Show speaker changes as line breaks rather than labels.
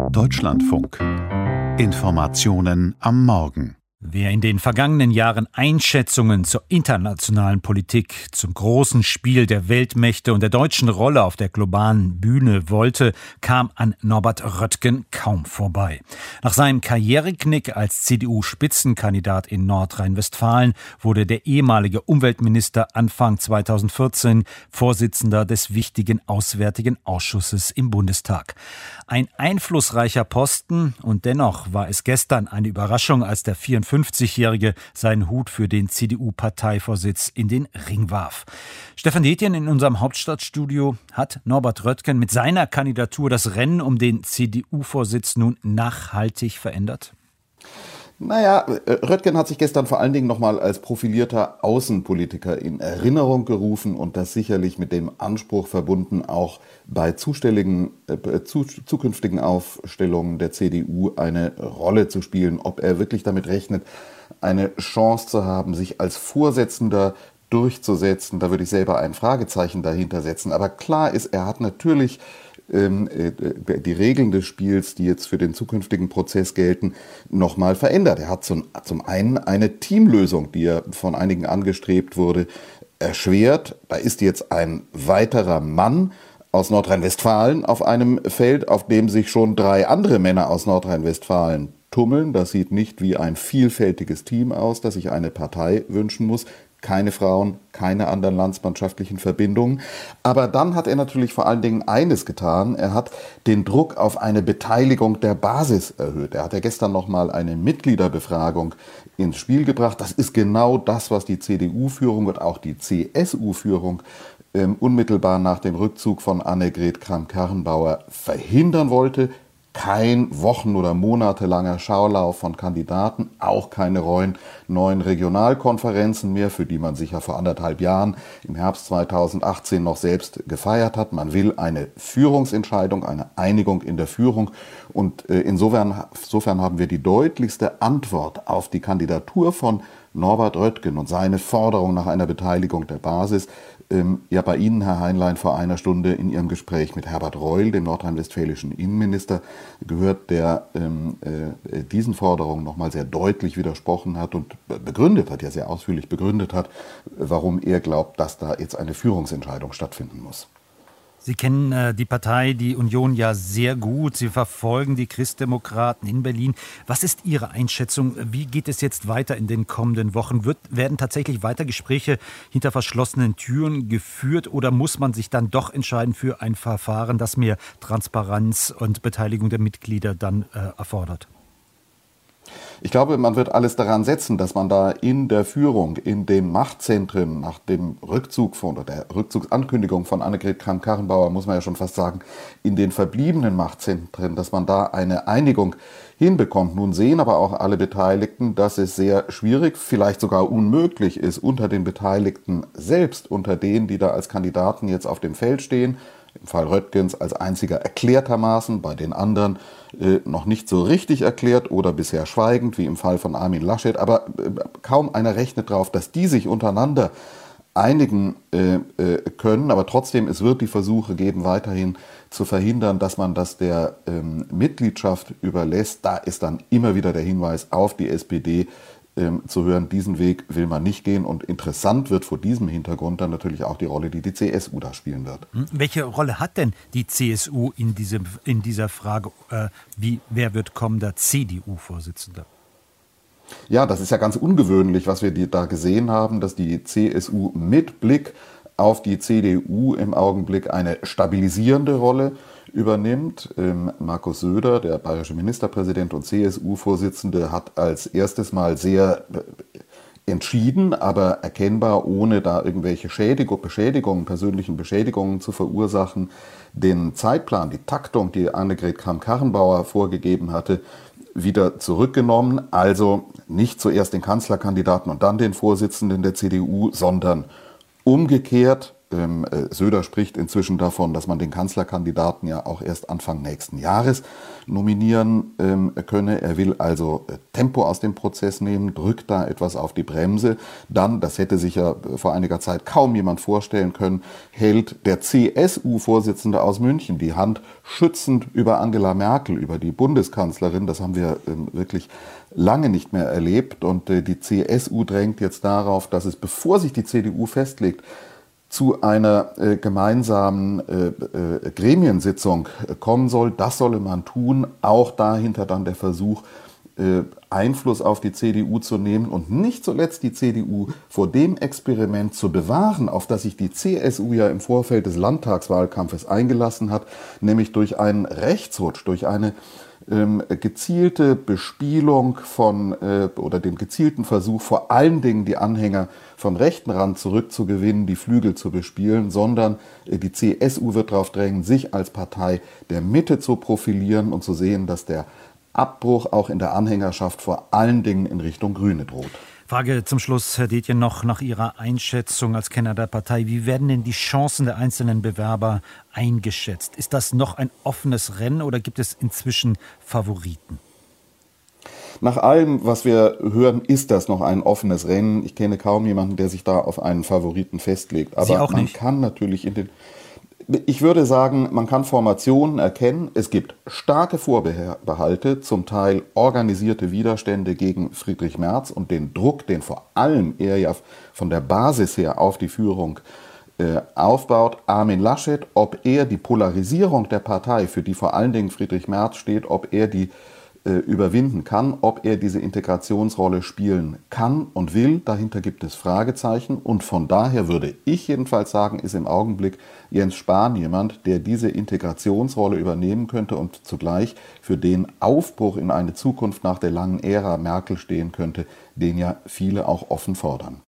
Deutschlandfunk. Informationen am Morgen.
Wer in den vergangenen Jahren Einschätzungen zur internationalen Politik, zum großen Spiel der Weltmächte und der deutschen Rolle auf der globalen Bühne wollte, kam an Norbert Röttgen kaum vorbei. Nach seinem Karriereknick als CDU-Spitzenkandidat in Nordrhein-Westfalen wurde der ehemalige Umweltminister Anfang 2014 Vorsitzender des wichtigen Auswärtigen Ausschusses im Bundestag. Ein einflussreicher Posten, und dennoch war es gestern eine Überraschung, als der 54-Jährige seinen Hut für den CDU-Parteivorsitz in den Ring warf. Stefan Detjen in unserem Hauptstadtstudio: Hat Norbert Röttgen mit seiner Kandidatur das Rennen um den CDU-Vorsitz nun nachhaltig verändert?
Naja, Röttgen hat sich gestern vor allen Dingen nochmal als profilierter Außenpolitiker in Erinnerung gerufen und das sicherlich mit dem Anspruch verbunden, auch bei zukünftigen Aufstellungen der CDU eine Rolle zu spielen. Ob er wirklich damit rechnet, eine Chance zu haben, sich als Vorsitzender durchzusetzen, da würde ich selber ein Fragezeichen dahinter setzen. Aber klar ist, er hat natürlich die Regeln des Spiels, die jetzt für den zukünftigen Prozess gelten, nochmal verändert. Er hat zum einen eine Teamlösung, die ja von einigen angestrebt wurde, erschwert. Da ist jetzt ein weiterer Mann aus Nordrhein-Westfalen auf einem Feld, auf dem sich schon 3 andere Männer aus Nordrhein-Westfalen tummeln. Das sieht nicht wie ein vielfältiges Team aus, das sich eine Partei wünschen muss. Keine Frauen, keine anderen landsmannschaftlichen Verbindungen. Aber dann hat er natürlich vor allen Dingen eines getan. Er hat den Druck auf eine Beteiligung der Basis erhöht. Er hat ja gestern nochmal eine Mitgliederbefragung ins Spiel gebracht. Das ist genau das, was die CDU-Führung und auch die CSU-Führung unmittelbar nach dem Rückzug von Annegret Kramp-Karrenbauer verhindern wollte. Kein wochen- oder monatelanger Schaulauf von Kandidaten, auch keine neuen Regionalkonferenzen mehr, für die man sich ja vor 1,5 Jahren im Herbst 2018 noch selbst gefeiert hat. Man will eine Führungsentscheidung, eine Einigung in der Führung. Und insofern haben wir die deutlichste Antwort auf die Kandidatur von Norbert Röttgen und seine Forderung nach einer Beteiligung der Basis ja bei Ihnen, Herr Heinlein, vor einer Stunde in Ihrem Gespräch mit Herbert Reul, dem nordrhein-westfälischen Innenminister, gehört, der diesen Forderungen nochmal sehr deutlich widersprochen hat und sehr ausführlich begründet hat, warum er glaubt, dass da jetzt eine Führungsentscheidung stattfinden muss.
Sie kennen die Partei, die Union, ja sehr gut. Sie verfolgen die Christdemokraten in Berlin. Was ist Ihre Einschätzung? Wie geht es jetzt weiter in den kommenden Wochen? Werden tatsächlich weiter Gespräche hinter verschlossenen Türen geführt oder muss man sich dann doch entscheiden für ein Verfahren, das mehr Transparenz und Beteiligung der Mitglieder dann erfordert?
Ich glaube, man wird alles daran setzen, dass man da in der Führung, in den Machtzentren, nach dem Rückzug oder der Rückzugsankündigung von Annegret Kramp-Karrenbauer, muss man ja schon fast sagen, in den verbliebenen Machtzentren, dass man da eine Einigung hinbekommt. Nun sehen aber auch alle Beteiligten, dass es sehr schwierig, vielleicht sogar unmöglich ist, unter den Beteiligten selbst, unter denen, die da als Kandidaten jetzt auf dem Feld stehen, im Fall Röttgens als einziger erklärtermaßen, bei den anderen noch nicht so richtig erklärt oder bisher schweigend, wie im Fall von Armin Laschet. Aber kaum einer rechnet darauf, dass die sich untereinander einigen können. Aber trotzdem, es wird die Versuche geben, weiterhin zu verhindern, dass man das der Mitgliedschaft überlässt. Da ist dann immer wieder der Hinweis auf die SPD zu hören, diesen Weg will man nicht gehen. Und interessant wird vor diesem Hintergrund dann natürlich auch die Rolle, die die CSU da spielen wird.
Welche Rolle hat denn die CSU in dieser Frage? Wer wird kommender CDU-Vorsitzender?
Ja, das ist ja ganz ungewöhnlich, was wir da gesehen haben, dass die CSU mit Blick auf die CDU im Augenblick eine stabilisierende Rolle übernimmt. Markus Söder, der bayerische Ministerpräsident und CSU-Vorsitzende, hat als erstes Mal sehr entschieden, aber erkennbar, ohne da irgendwelche persönlichen Beschädigungen zu verursachen, den Zeitplan, die Taktung, die Annegret Kramp-Karrenbauer vorgegeben hatte, wieder zurückgenommen. Also nicht zuerst den Kanzlerkandidaten und dann den Vorsitzenden der CDU, sondern umgekehrt Söder spricht inzwischen davon, dass man den Kanzlerkandidaten ja auch erst Anfang nächsten Jahres nominieren könne. Er will also Tempo aus dem Prozess nehmen, drückt da etwas auf die Bremse. Dann, das hätte sich ja vor einiger Zeit kaum jemand vorstellen können, hält der CSU-Vorsitzende aus München die Hand schützend über Angela Merkel, über die Bundeskanzlerin. Das haben wir wirklich lange nicht mehr erlebt. Und die CSU drängt jetzt darauf, dass es, bevor sich die CDU festlegt, zu einer gemeinsamen Gremiensitzung kommen soll. Das solle man tun. Auch dahinter dann der Versuch, Einfluss auf die CDU zu nehmen und nicht zuletzt die CDU vor dem Experiment zu bewahren, auf das sich die CSU ja im Vorfeld des Landtagswahlkampfes eingelassen hat, nämlich durch einen Rechtsrutsch, durch eine gezielte Bespielung oder den gezielten Versuch, vor allen Dingen die Anhänger vom rechten Rand zurückzugewinnen, die Flügel zu bespielen, sondern die CSU wird darauf drängen, sich als Partei der Mitte zu profilieren und zu sehen, dass der Abbruch auch in der Anhängerschaft vor allen Dingen in Richtung Grüne droht.
Frage zum Schluss, Herr Detjen, noch nach Ihrer Einschätzung als Kenner der Partei. Wie werden denn die Chancen der einzelnen Bewerber eingeschätzt? Ist das noch ein offenes Rennen oder gibt es inzwischen Favoriten?
Nach allem, was wir hören, ist das noch ein offenes Rennen. Ich kenne kaum jemanden, der sich da auf einen Favoriten festlegt. Aber
Sie auch
man
nicht?
kann natürlich ich würde sagen, man kann Formationen erkennen. Es gibt starke Vorbehalte, zum Teil organisierte Widerstände gegen Friedrich Merz und den Druck, den vor allem er ja von der Basis her auf die Führung aufbaut. Armin Laschet, ob er die Polarisierung der Partei, für die vor allen Dingen Friedrich Merz steht, ob er die überwinden kann, ob er diese Integrationsrolle spielen kann und will. Dahinter gibt es Fragezeichen und von daher würde ich jedenfalls sagen, ist im Augenblick Jens Spahn jemand, der diese Integrationsrolle übernehmen könnte und zugleich für den Aufbruch in eine Zukunft nach der langen Ära Merkel stehen könnte, den ja viele auch offen fordern.